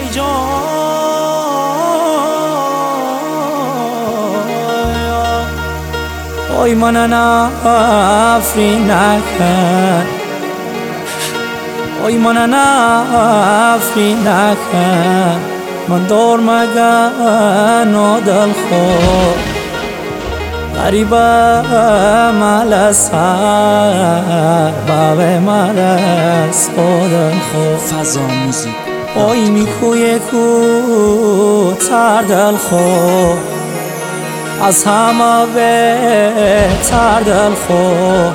Oy manana Afrinakan, oy manana Afrinakan, man dor magan odal kho, gariba malasar, babe malas odal kho. فضا موزیک oy mikuye ku tardal kho, از همه بهتر دلخواه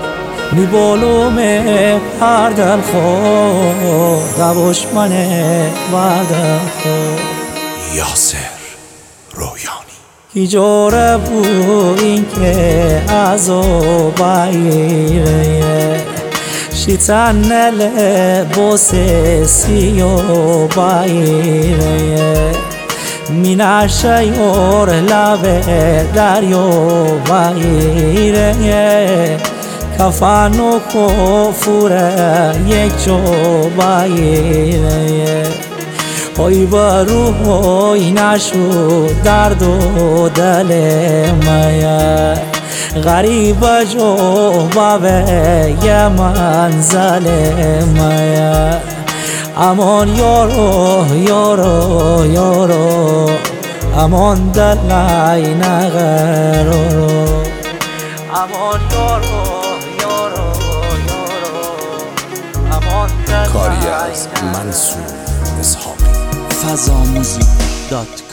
میبالومه پر دلخواه دباش منه بر دلخواه یاسر رویانی ایجاره بود این که از او بایره شیطن لباس سیاه بایره مینا شیور لب دریا بایره کفن و کفوره یک جا بایره های بروی نشد درد و دل مایه غریب جو بابه یه منزل مایه امان یارو یارو یارو امان دلای نغرو امان یارو یارو یارو امان دلای کاری از منصور اسحاقی فضا موزیک